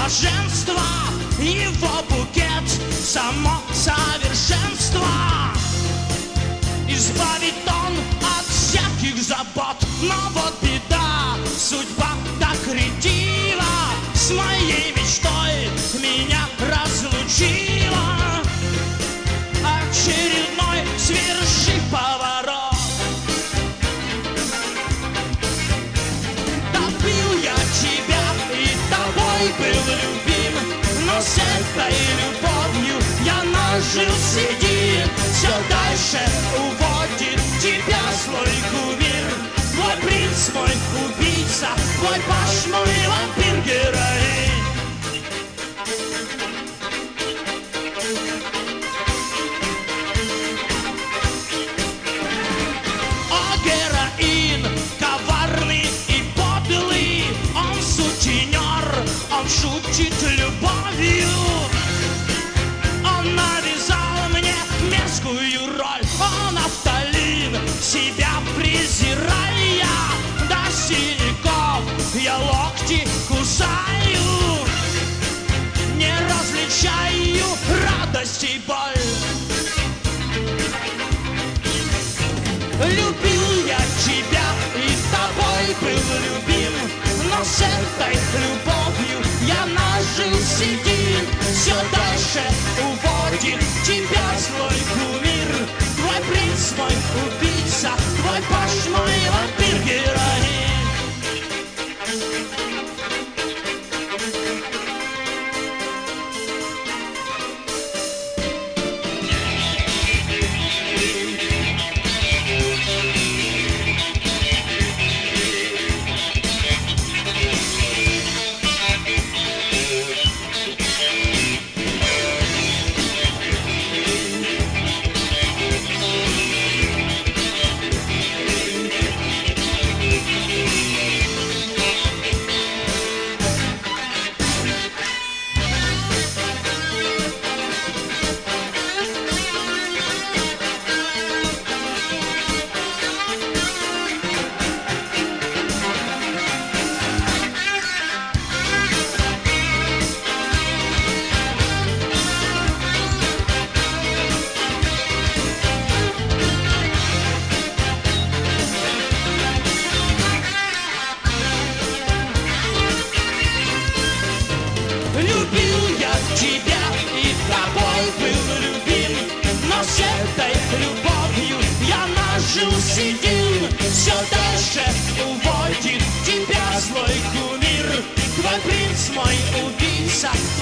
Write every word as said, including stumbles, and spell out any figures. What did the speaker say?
блаженства, его букет само совершенство. Избавит он от всяких забот, но вот беда, судьба так ретива с моей мечтой меня разлучила. Очередной свершив поворот, добил я тебя и тобой был любим, но с этой любовью я нажил седин. Все дальше уводит тебя злой кумир, твой принц, мой убийца, твой паж, мой вампир-героин. О, героин, коварный и подлый, он сутенер, он шутит любовью. Он навязал мне мерзкую роль, он Нафталин, себя презирая. До синяков я локти кусаю, не различаю радость и боль. Любил я тебя и тобой был любим, но с этой любовью я нажил седин. Все дальше уводит тебя злой кумир, твой принц, мой убийца, твой паж, мой вампир-героин. Любил я тебя и тобой был любим, но с этой любовью я нажил седин. Все дальше уводит тебя злой кумир, твой принц, мой убийца,